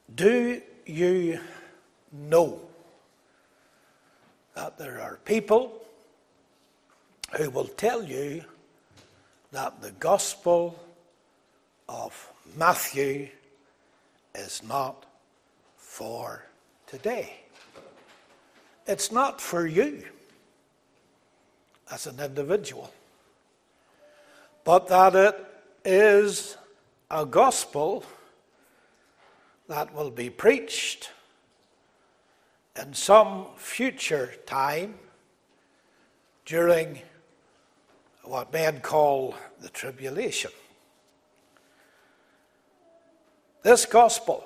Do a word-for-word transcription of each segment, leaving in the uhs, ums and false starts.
Do you know that there are people who will tell you that the Gospel of Matthew is not for today? It's not for you as an individual, but that it is a gospel that will be preached in some future time during what men call the tribulation. This gospel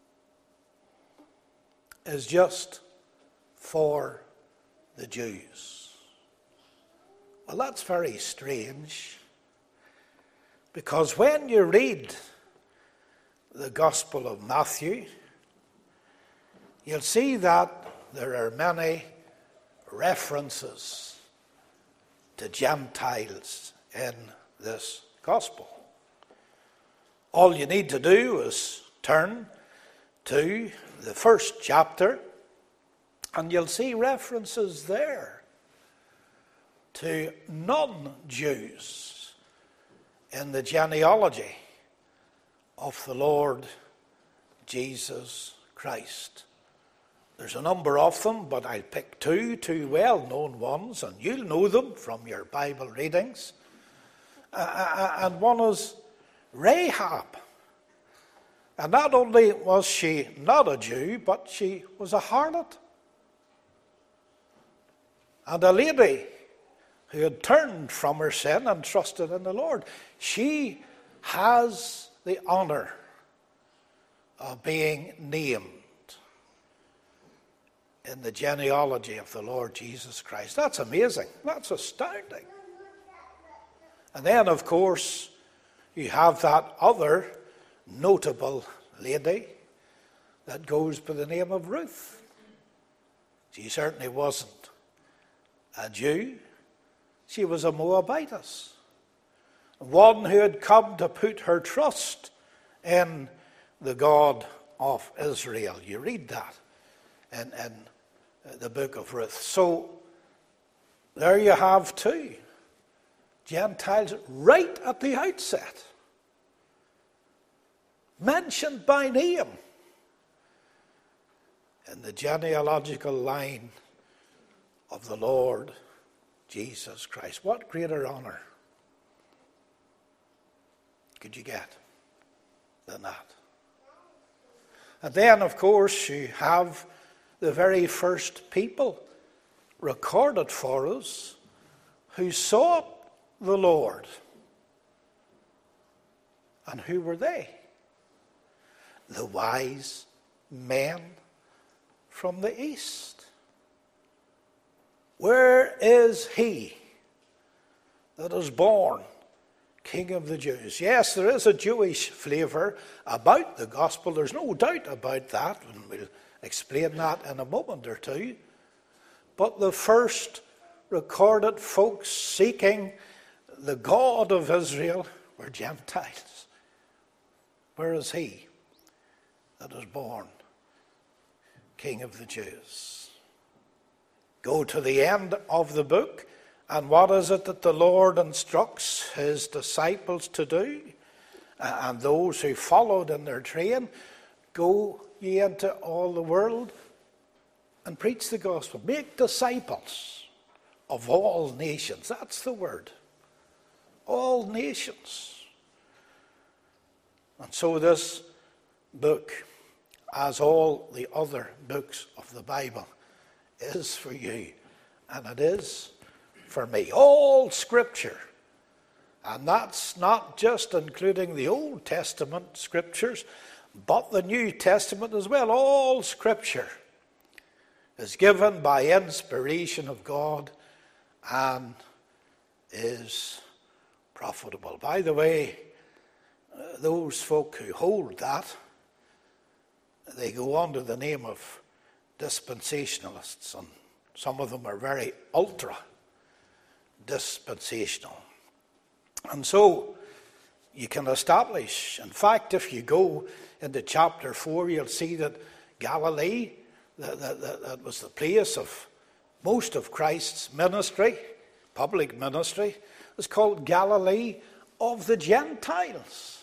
is just for the Jews. Well, that's very strange, because when you read the Gospel of Matthew, you'll see that there are many references to Gentiles in this gospel. All you need to do is turn to the first chapter, and you'll see references there to non-Jews in the genealogy of the Lord Jesus Christ. There's a number of them, but I'll pick two, two well-known ones, and you'll know them from your Bible readings. Uh, and one is Rahab. And not only was she not a Jew, but she was a harlot. And a lady who had turned from her sin and trusted in the Lord. She has the honor of being named in the genealogy of the Lord Jesus Christ. That's amazing. That's astounding. And then, of course, you have that other notable lady that goes by the name of Ruth. She certainly wasn't a Jew. She was a Moabitess, one who had come to put her trust in the God of Israel. You read that in, in the book of Ruth. So there you have two Gentiles right at the outset, mentioned by name in the genealogical line of the Lord Jesus Christ. What greater honor could you get than that? And then, of course, you have the very first people recorded for us who sought the Lord. And who were they? The wise men from the east. Where is he that is born King of the Jews? Yes, there is a Jewish flavour about the gospel. There's no doubt about that, and we'll explain that in a moment or two. But the first recorded folks seeking the God of Israel were Gentiles. Where is he that is born King of the Jews? Go to the end of the book, and what is it that the Lord instructs his disciples to do? And those who followed in their train, go ye into all the world and preach the gospel. Make disciples of all nations. That's the word. All nations. And so this book, as all the other books of the Bible, is for you, and it is for me. All Scripture, and that's not just including the Old Testament Scriptures, but the New Testament as well. All Scripture is given by inspiration of God and is profitable. By the way, those folk who hold that, they go under the name of dispensationalists, and some of them are very ultra dispensational. And so you can establish. In fact, if you go into chapter four, you'll see that Galilee, that, that, that, that was the place of most of Christ's ministry, public ministry, is called Galilee of the Gentiles.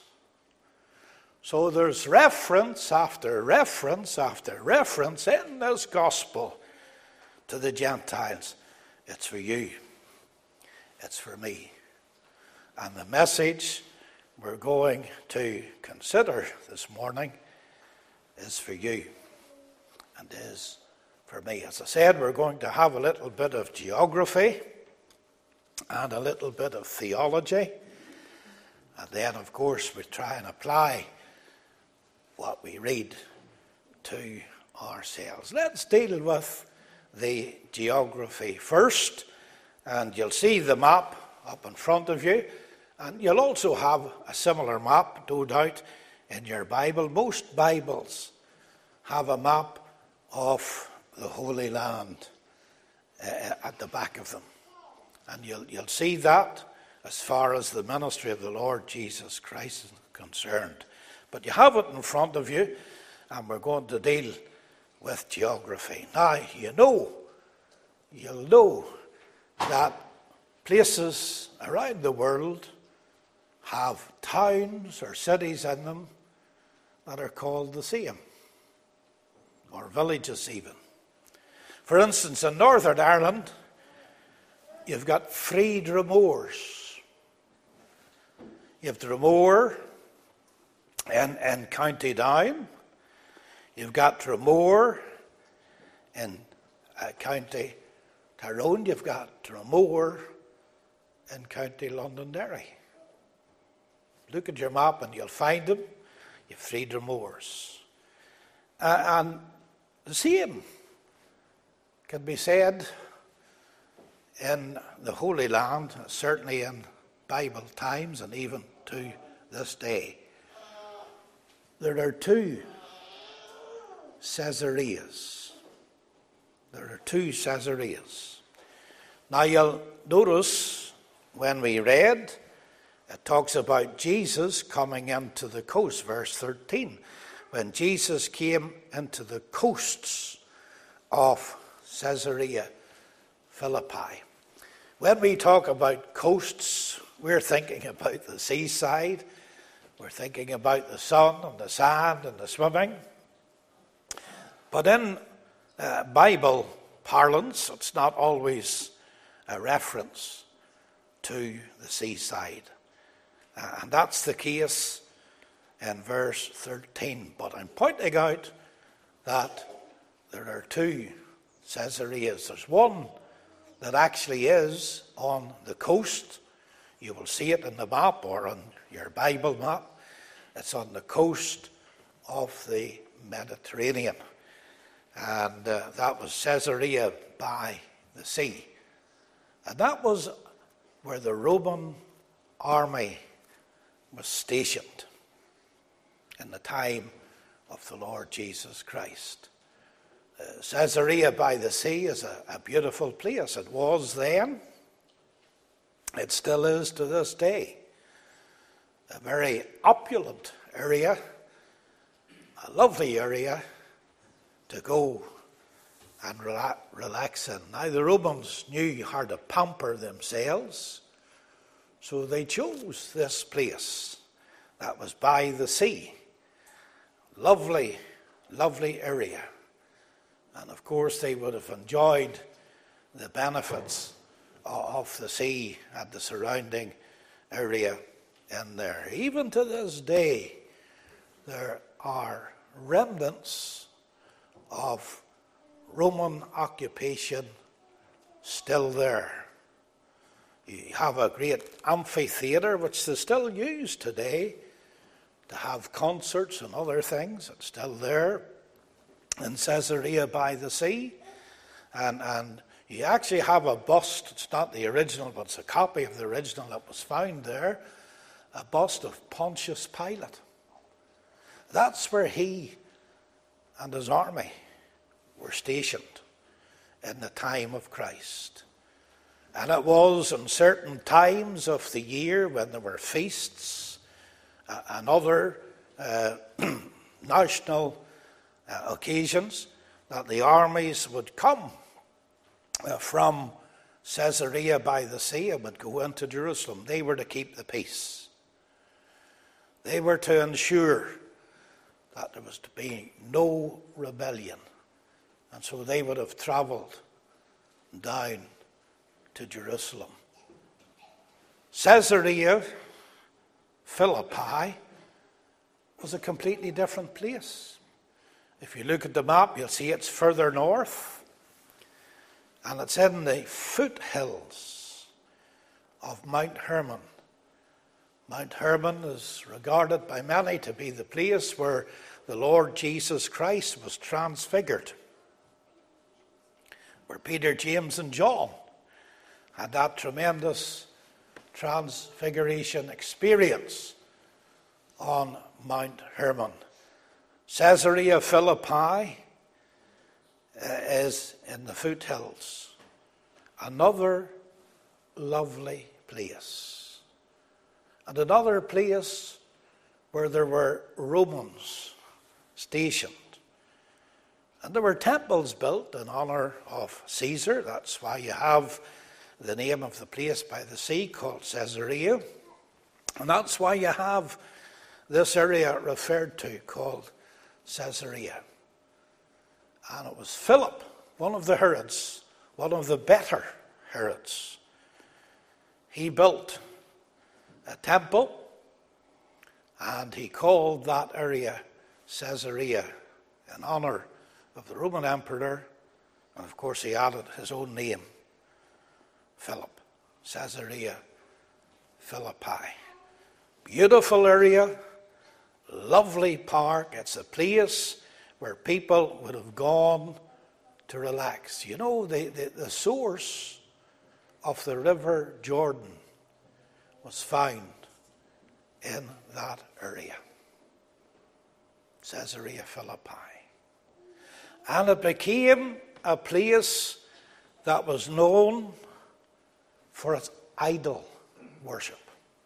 So there's reference after reference after reference in this gospel to the Gentiles. It's for you. It's for me. And the message we're going to consider this morning is for you and is for me. As I said, we're going to have a little bit of geography and a little bit of theology. And then, of course, we try and apply what we read to ourselves. Let's deal with the geography first. And you'll see the map up in front of you. And you'll also have a similar map, no doubt, in your Bible. Most Bibles have a map of the Holy Land uh, at the back of them. And you'll, you'll see that as far as the ministry of the Lord Jesus Christ is concerned. But you have it in front of you, and we're going to deal with geography. Now, you know, you'll know that places around the world have towns or cities in them that are called the same, or villages even. For instance, in Northern Ireland, you've got three Dromores. You have Dromore in, in County Down. You've got Dromore in uh, County Tyrone. You've got Dromore in County Londonderry. Look at your map and you'll find them. You have three Dromores. Uh, and the same can be said in the Holy Land, certainly in Bible times and even to this day. There are two Caesareas. There are two Caesareas. Now you'll notice when we read, it talks about Jesus coming into the coast, verse thirteen. When Jesus came into the coasts of Caesarea Philippi. When we talk about coasts, we're thinking about the seaside. We're thinking about the sun and the sand and the swimming. But in uh, Bible parlance, it's not always a reference to the seaside. Uh, and that's the case in verse thirteen. But I'm pointing out that there are two Caesareas. There's one that actually is on the coast. You will see it in the map or on your Bible map. It's on the coast of the Mediterranean. And uh, that was Caesarea by the sea. And that was where the Roman army was stationed in the time of the Lord Jesus Christ. Uh, Caesarea by the sea is a, a beautiful place. It was then. It still is to this day. A very opulent area, a lovely area to go and rela- relax in. Now, the Romans knew how to pamper themselves, so they chose this place that was by the sea. Lovely, lovely area. And of course, they would have enjoyed the benefits of the sea and the surrounding area in there. Even to this day, there are remnants of Roman occupation still there. You have a great amphitheatre, which they still use today to have concerts and other things. It's still there in Caesarea by the sea. And, and you actually have a bust. It's not the original, but it's a copy of the original that was found there. A bust of Pontius Pilate. That's where he and his army were stationed in the time of Christ. And it was in certain times of the year when there were feasts uh, and other uh, national uh, occasions that the armies would come uh, from Caesarea by the sea and would go into Jerusalem. They were to keep the peace. They were to ensure that there was to be no rebellion. And so they would have travelled down to Jerusalem. Caesarea Philippi was a completely different place. If you look at the map, you'll see it's further north, and it's in the foothills of Mount Hermon. Mount Hermon is regarded by many to be the place where the Lord Jesus Christ was transfigured, where Peter, James, and John had that tremendous transfiguration experience on Mount Hermon. Caesarea Philippi uh, is in the foothills. Another lovely place. And another place where there were Romans stationed. And there were temples built in honor of Caesar. That's why you have the name of the place by the sea called Caesarea. And that's why you have this area referred to called Caesarea. And it was Philip, one of the Herods, one of the better Herods. He built a temple and he called that area Caesarea in honor of the Roman emperor. And of course he added his own name, Philip. Caesarea Philippi. Beautiful area, lovely park. It's a place where people would have gone to relax. You know, the, the, the source of the river Jordan was found in that area, Caesarea Philippi. And it became a place that was known for its idol worship.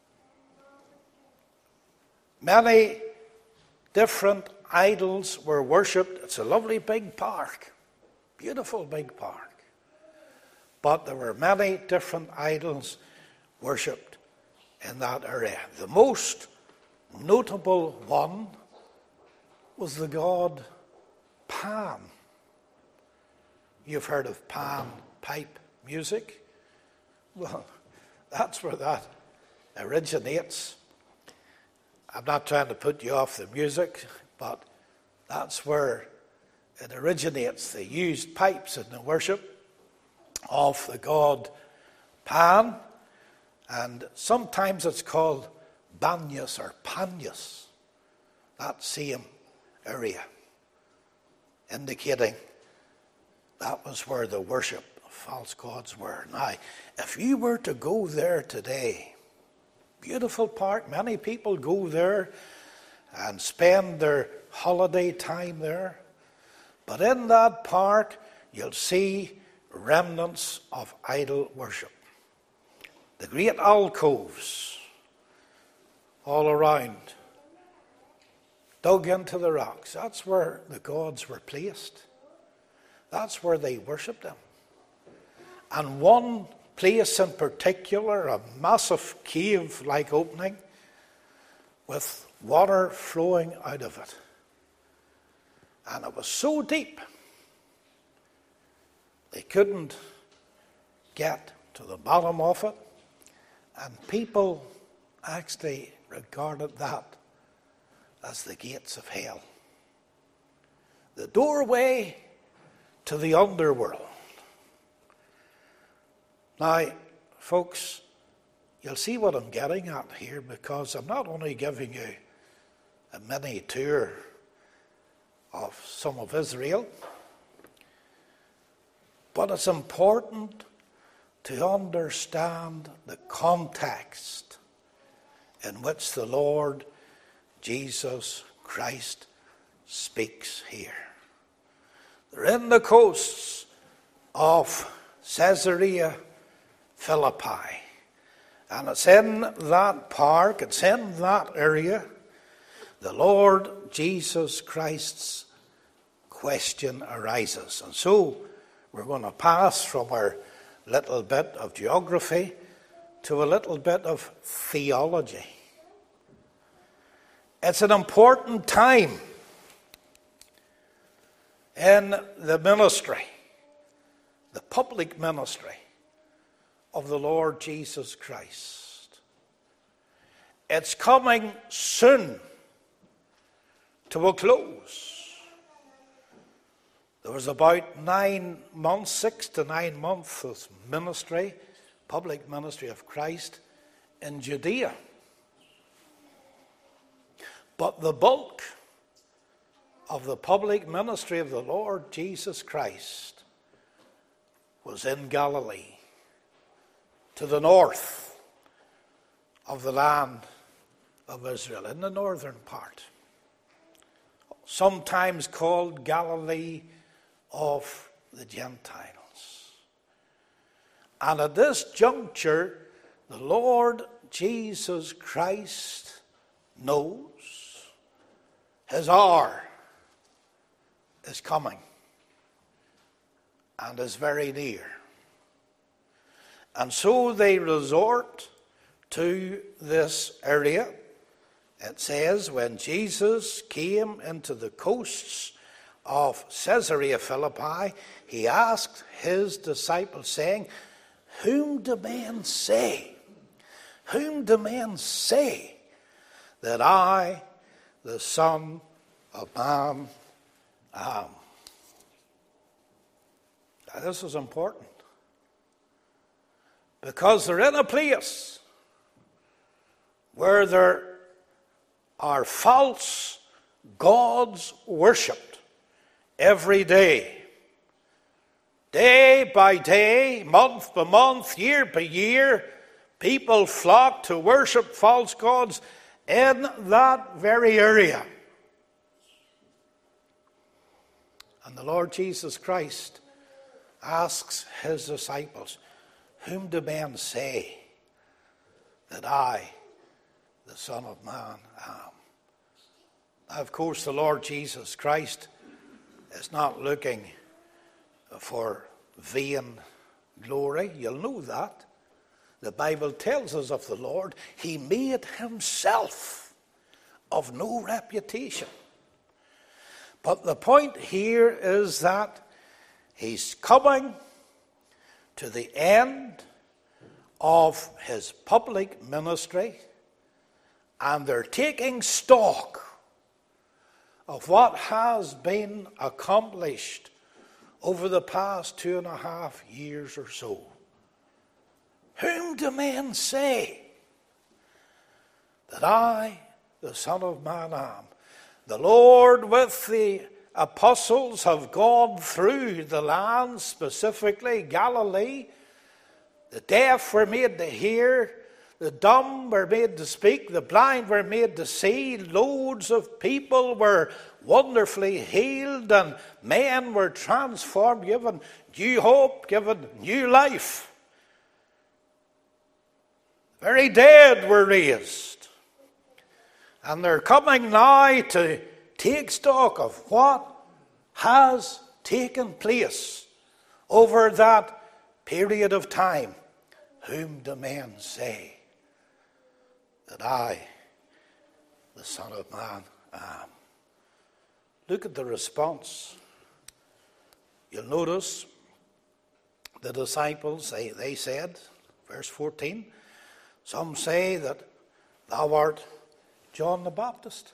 Many different idols were worshipped. It's a lovely big park, beautiful big park. But there were many different idols worshipped in that area. The most notable one was the god Pan. You've heard of Pan pipe music? Well, that's where that originates. I'm not trying to put you off the music, but that's where it originates. They used pipes in the worship of the god Pan, and sometimes it's called Banyas or Panyas, that same area, indicating that was where the worship of false gods were. Now, if you were to go there today, beautiful park, many people go there and spend their holiday time there. But in that park, you'll see remnants of idol worship. The great alcoves all around, dug into the rocks. That's where the gods were placed. That's where they worshipped them. And one place in particular, a massive cave-like opening with water flowing out of it. And it was so deep, they couldn't get to the bottom of it. And people actually regarded that as the gates of hell. The doorway to the underworld. Now, folks, you'll see what I'm getting at here, because I'm not only giving you a mini tour of some of Israel, but it's important to understand the context in which the Lord Jesus Christ speaks here. They're in the coasts of Caesarea Philippi, And it's in that park, it's in that area, the Lord Jesus Christ's question arises. And so we're going to pass from our little bit of geography to a little bit of theology. It's an important time in the ministry, the public ministry of the Lord Jesus Christ. It's coming soon to a close. There was about nine months, six to nine months of ministry, public ministry of Christ in Judea. But the bulk of the public ministry of the Lord Jesus Christ was in Galilee, to the north of the land of Israel, in the northern part, sometimes called Galilee of the Gentiles. And at this juncture, the Lord Jesus Christ knows his hour is coming and is very near. And so they resort to this area. It says, when Jesus came into the coasts of Caesarea Philippi, he asked his disciples, saying, Whom do men say? Whom do men say that I, the Son of Man, am? Now, this is important, because they're in a place where there are false gods worshipped every day. Day by day, month by month, year by year, people flock to worship false gods in that very area. And the Lord Jesus Christ asks his disciples, Whom do men say that I, the Son of Man, am? Now, of course, the Lord Jesus Christ is not looking for vain glory. You'll know that. The Bible tells us of the Lord, he made himself of no reputation. But the point here is that he's coming to the end of his public ministry, and they're taking stock of what has been accomplished over the past two and a half years or so. Whom do men say that I, the Son of Man, am? The Lord with the apostles have gone through the land, specifically Galilee. The deaf were made to hear, the dumb were made to speak, the blind were made to see, loads of people were wonderfully healed, and men were transformed, given new hope, given new life. The very dead were raised. And they're coming now to take stock of what has taken place over that period of time. Whom do men say that I, the Son of Man, am? Look at the response. You'll notice the disciples, they, they said, verse fourteen, some say that thou art John the Baptist.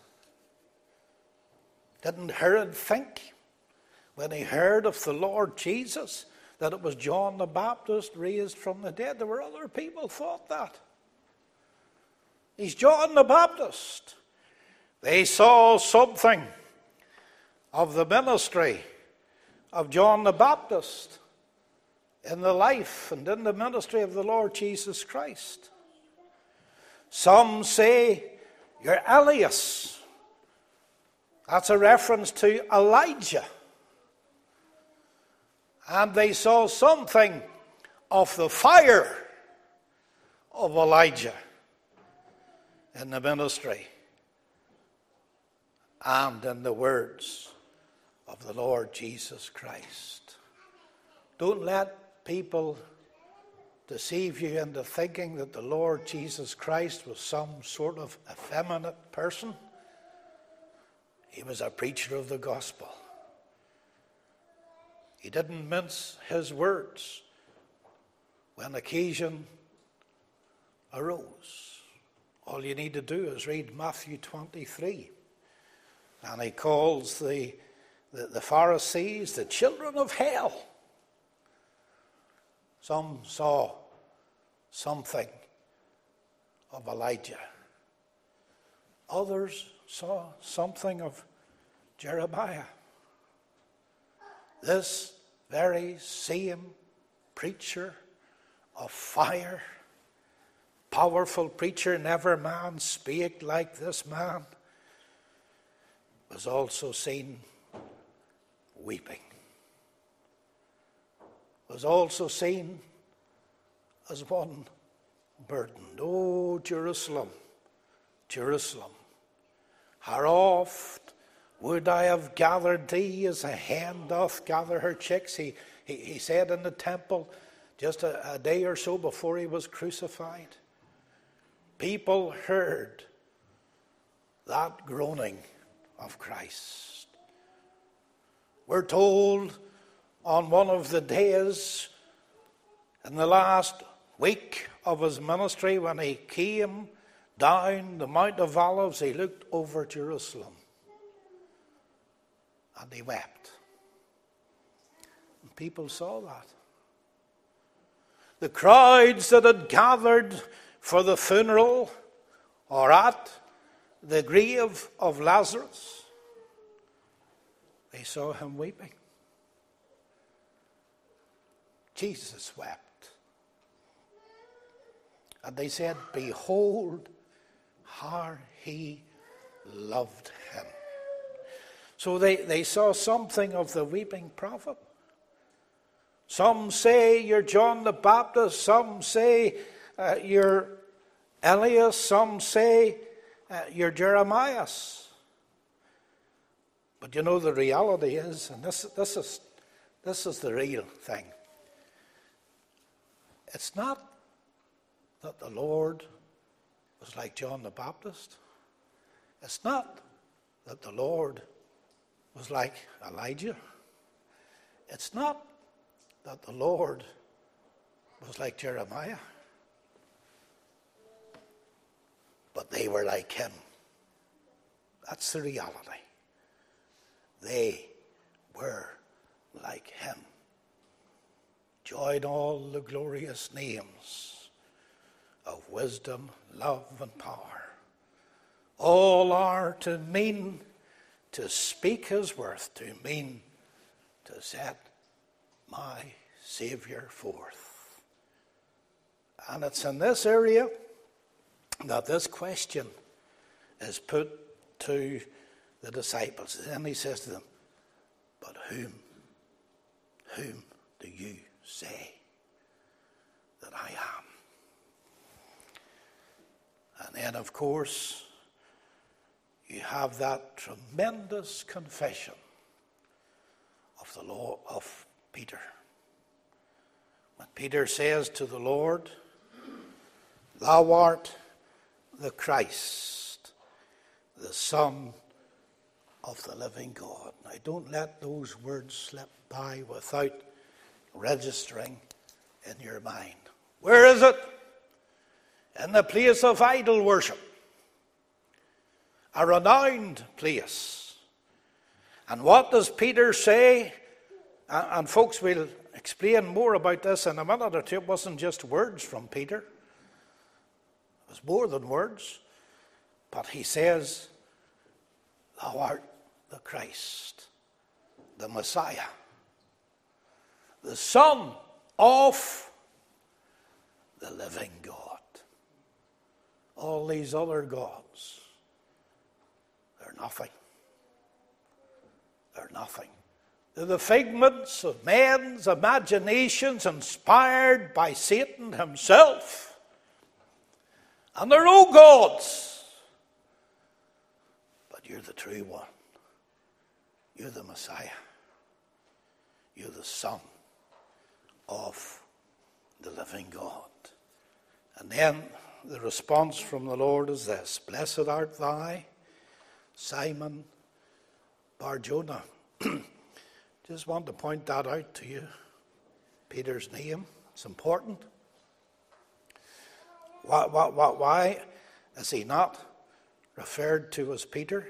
Didn't Herod think, when he heard of the Lord Jesus, that it was John the Baptist raised from the dead? There were other people who thought that. He's John the Baptist. They saw something of the ministry of John the Baptist in the life and in the ministry of the Lord Jesus Christ. Some say, You're Elias. That's a reference to Elijah. And they saw something of the fire of Elijah in the ministry and in the words of the Lord Jesus Christ. Don't let people deceive you into thinking that the Lord Jesus Christ was some sort of effeminate person. He was a preacher of the gospel. He didn't mince his words when occasion arose. All you need to do is read Matthew twenty-three. And he calls the, the, the Pharisees the children of hell. Some saw something of Elijah. Others saw something of Jeremiah. This very same preacher of fire, powerful preacher, never man spake like this man, was also seen weeping. Was also seen as one burdened. Oh, Jerusalem, Jerusalem, how oft would I have gathered thee as a hen doth gather her chicks? He, he, he said in the temple just a, a day or so before he was crucified. People heard that groaning of Christ. We're told on one of the days in the last week of his ministry, when he came down the Mount of Olives, he looked over Jerusalem and he wept. And people saw that. The crowds that had gathered for the funeral or at the grave of Lazarus, they saw him weeping. Jesus wept. And they said, behold how he loved him. So they, they saw something of the weeping prophet. Some say you're John the Baptist. Some say uh, you're Elias. Some say uh, you're Jeremiah. But you know, the reality is, and this, this is this is the real thing. It's not that the Lord was like John the Baptist. It's not that the Lord was like Elijah. It's not that the Lord was like Jeremiah. But they were like him. That's the reality. They were like him. Join all the glorious names of wisdom, love, and power. All are to mean to speak his worth, to mean to set my Saviour forth. And it's in this area that this question is put to the disciples. And then he says to them, but whom, whom do you say that I am? And then, of course, you have that tremendous confession of the law of Peter. When Peter says to the Lord, thou art the Christ, the Son of the living God. Now, don't let those words slip by without registering in your mind. Where is it? In the place of idol worship. A renowned place. And what does Peter say? And, and folks, we'll explain more about this in a minute or two. It wasn't just words from Peter. It was more than words. But he says, thou art the Christ, the Messiah, the Son of the living God. All these other gods, they're nothing. They're nothing. They're the figments of men's imaginations inspired by Satan himself. and their own gods. But you're the true one. You're the Messiah. You're the Son of the living God. And then the response from the Lord is this: Blessed art thou, Simon Bar-Jonah. Just want to point that out to you. Peter's name, it's important. Why, why, why is he not referred to as Peter?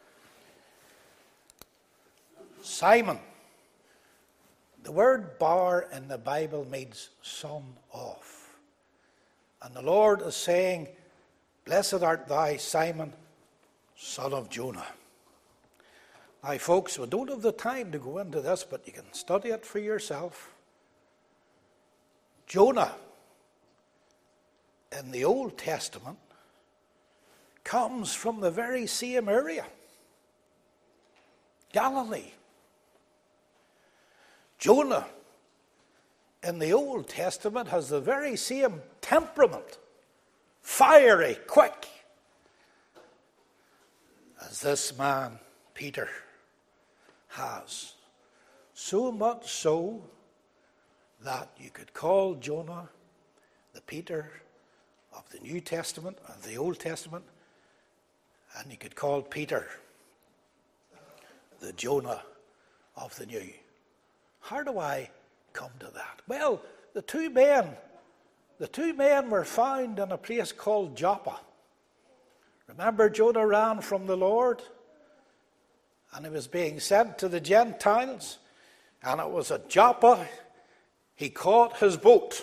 Simon. The word bar in the Bible means son of. And the Lord is saying, Blessed art thou, Simon, son of Jonah. Now, folks, we don't have the time to go into this, but you can study it for yourself. Jonah, in the Old Testament, comes from the very same area. Galilee. Jonah, in the Old Testament, has the very same temperament, fiery, quick, as this man, Peter, has. So much so that you could call Jonah the Peter of the New Testament, of the Old Testament, and you could call Peter the Jonah of the New. How do I come to that? Well, the two men, the two men were found in a place called Joppa. Remember, Jonah ran from the Lord, and he was being sent to the Gentiles, and it was at Joppa he caught his boat.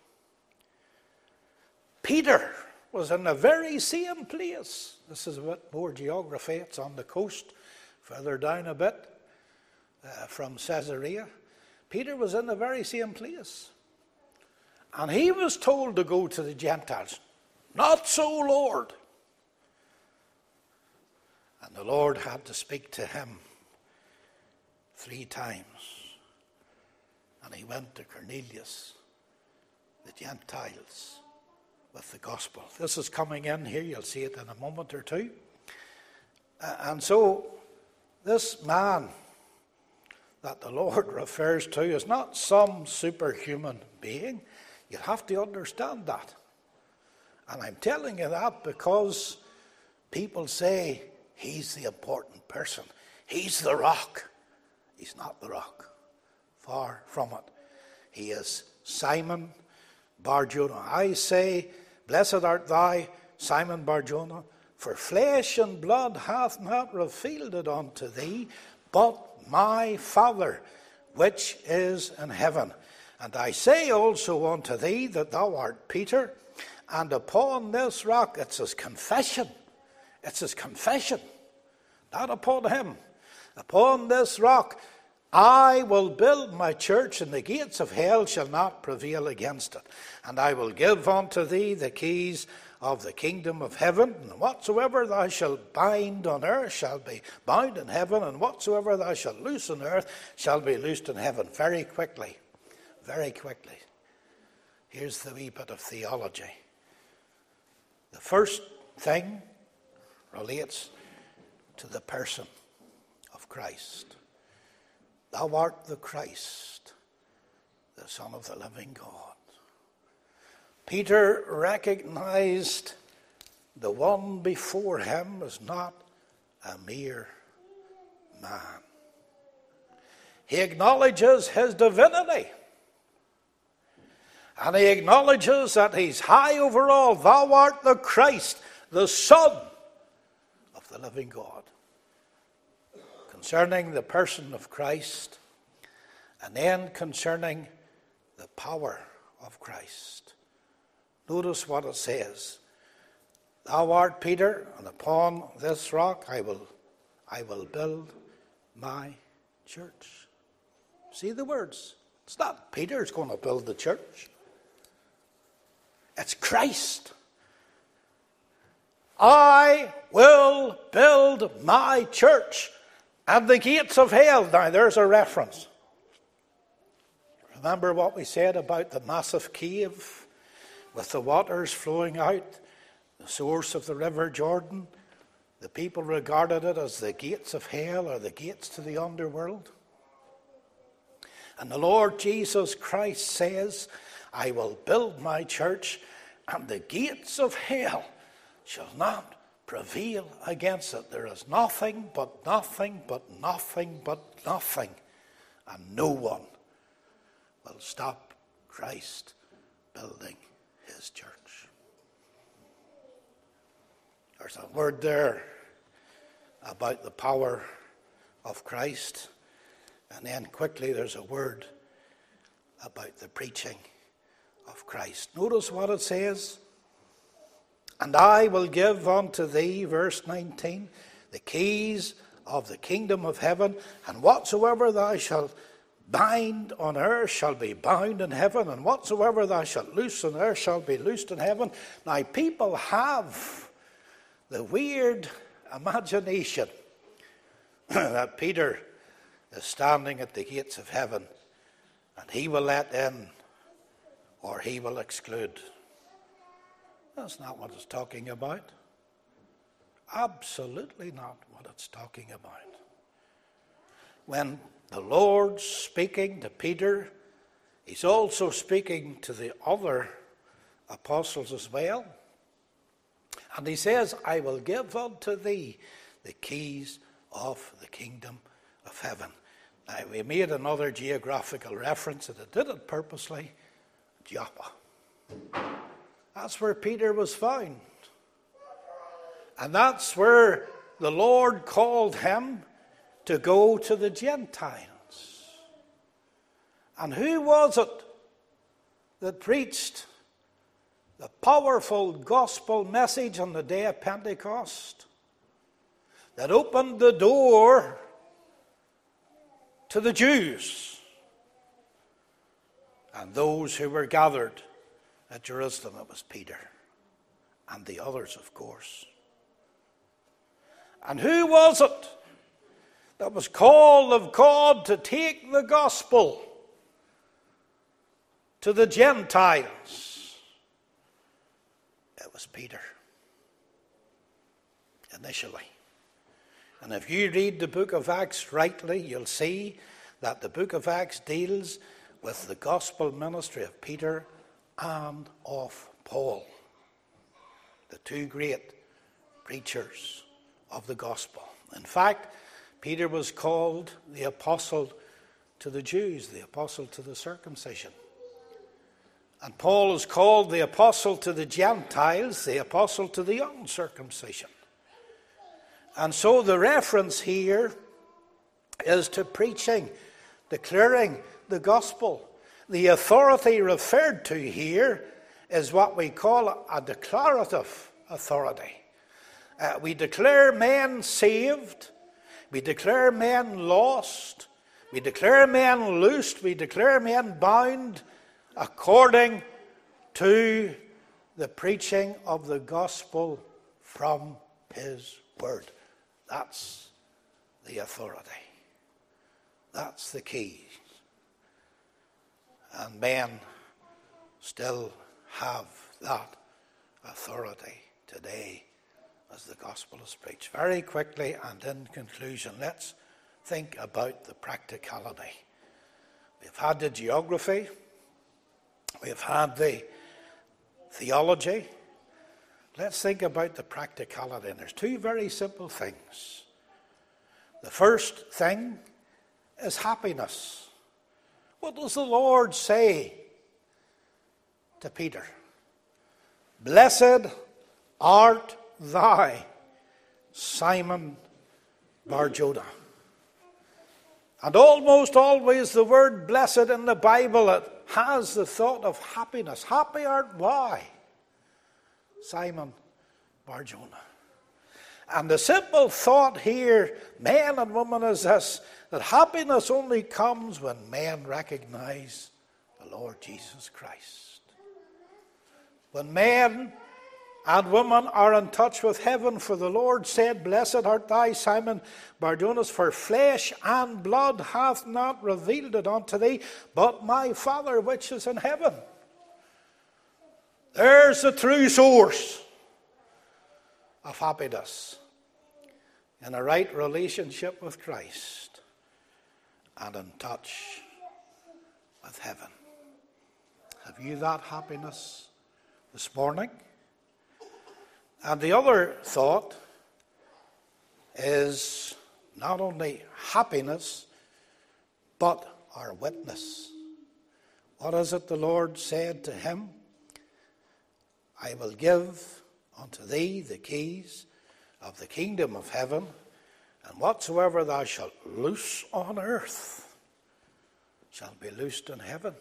Peter was in the very same place. This is a bit more geography. It's on the coast, further down a bit uh, from Caesarea. Peter was in the very same place. And he was told to go to the Gentiles. Not so, Lord. And the Lord had to speak to him three times. And he went to Cornelius, the Gentiles, with the gospel. This is coming in here. You'll see it in a moment or two. Uh, and so this man that the Lord refers to is not some superhuman being. You have to understand that. And I'm telling you that because people say he's the important person. He's the rock. He's not the rock. Far from it. He is Simon Bar-Jonah. I say, Blessed art thou, Simon Bar-Jonah, for flesh and blood hath not revealed it unto thee, but my Father, which is in heaven. And I say also unto thee that thou art Peter, and upon this rock, it's his confession. It's his confession, not upon him. Upon this rock, I will build my church, and the gates of hell shall not prevail against it. And I will give unto thee the keys of the kingdom of heaven, and whatsoever thou shalt bind on earth shall be bound in heaven, and whatsoever thou shalt loose on earth shall be loosed in heaven. Very quickly, very quickly. Here's the wee bit of theology. The first thing relates to the person of Christ. Thou art the Christ, the Son of the living God. Peter recognized the one before him was not a mere man. He acknowledges his divinity. And he acknowledges that he's high over all. Thou art the Christ, the Son of the living God. Concerning the person of Christ, and then concerning the power of Christ. Notice what it says. Thou art Peter, and upon this rock I will, I will build my church. See the words. It's not Peter who's going to build the church. It's Christ. I will build my church, and the gates of hell. Now there's a reference. Remember what we said about the massive cave with the waters flowing out? the source of the river Jordan, the people regarded it as the gates of hell or the gates to the underworld. And the Lord Jesus Christ says, I will build my church, and the gates of hell shall not prevail against it. There is nothing but nothing but nothing but nothing. And no one will stop Christ building his church. There's a word there about the power of Christ. And then quickly there's a word about the preaching of Christ. Notice what it says. And I will give unto thee, verse nineteen, the keys of the kingdom of heaven, and whatsoever thou shalt bind on earth shall be bound in heaven, and whatsoever thou shalt loose on earth shall be loosed in heaven. Now people have the weird imagination that Peter is standing at the gates of heaven, and he will let in or he will exclude. That's not what it's talking about. Absolutely not what it's talking about. When the Lord's speaking to Peter, he's also speaking to the other apostles as well. And he says, I will give unto thee the keys of the kingdom of heaven. Now, we made another geographical reference, and I did it purposely. Joppa. That's where Peter was found. And that's where the Lord called him to go to the Gentiles. And who was it that preached the powerful gospel message on the day of Pentecost? That opened the door to the Jews and those who were gathered at Jerusalem. It was Peter and the others, of course. And who was it that was called of God to take the gospel to the Gentiles? It was Peter, initially. And if you read the book of Acts rightly, you'll see that the book of Acts deals with the gospel ministry of Peter and of Paul, the two great preachers of the gospel. In fact, Peter was called the apostle to the Jews, the apostle to the circumcision. And Paul is called the apostle to the Gentiles, the apostle to the uncircumcision. And so the reference here is to preaching, declaring the gospel. The authority referred to here is what we call a declarative authority. Uh, we declare men saved, we declare men lost, we declare men loosed, we declare men bound according to the preaching of the gospel from his word. That's the authority. That's the key. And men still have that authority today as the gospel is preached. Very quickly and in conclusion, let's think about the practicality. We've had the geography, we've had the theology. Let's think about the practicality. And there's two very simple things. The first thing is happiness. What does the Lord say to Peter? Blessed art thou, Simon Bar-Jonah. And almost always the word blessed in the Bible, it has the thought of happiness. Happy art thou, Simon Bar-Jonah. And the simple thought here, men and women, is this, that happiness only comes when men recognize the Lord Jesus Christ. When men and women are in touch with heaven, for the Lord said, Blessed art thou, Simon Bar-Jonah, for flesh and blood hath not revealed it unto thee, but my Father which is in heaven. There's the true source. of happiness in a right relationship with Christ and in touch with heaven. Have you that happiness this morning? And the other thought is not only happiness, but our witness. What is it the Lord said to him? I will give unto thee the keys of the kingdom of heaven, and whatsoever thou shalt loose on earth shall be loosed in heaven.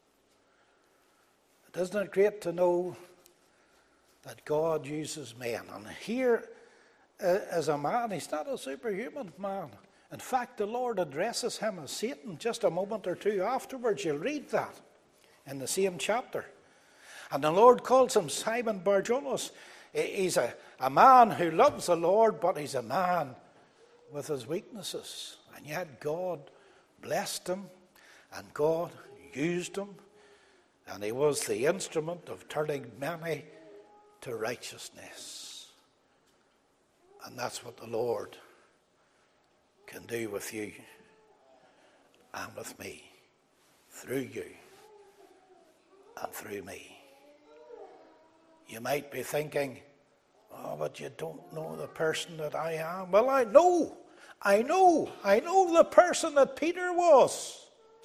Isn't it great to know that God uses men? And here uh, is a man, he's not a superhuman man. In fact, the Lord addresses him as Satan just a moment or two afterwards. You'll read that in the same chapter. And the Lord calls him Simon Bar-Jonas. He's a, a man who loves the Lord, but he's a man with his weaknesses. And yet God blessed him, and God used him, and he was the instrument of turning many to righteousness. And that's what the Lord can do with you and with me, through you and through me. You might be thinking, oh, but you don't know the person that I am. Well, I know. I know. I know the person that Peter was.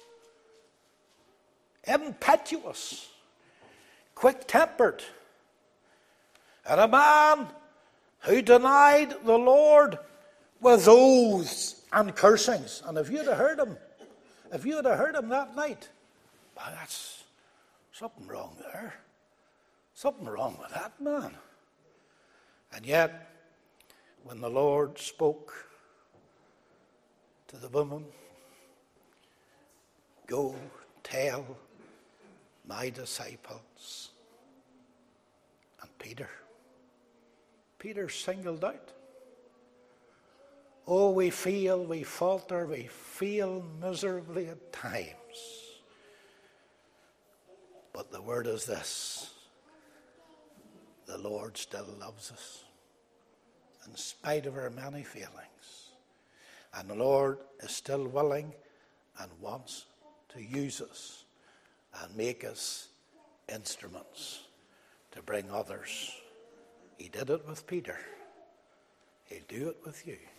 Impetuous, quick-tempered, and a man who denied the Lord with oaths and cursings. And if you'd have heard him, if you'd have heard him that night, well, that's something wrong there. Something wrong with that man. And yet, when the Lord spoke to the woman, go tell my disciples, and Peter, Peter singled out. Oh, we feel, we falter, we feel miserably at times. But the word is this: the Lord still loves us, in spite of our many failings. And the Lord is still willing and wants to use us and make us instruments to bring others. He did it with Peter. He'll do it with you.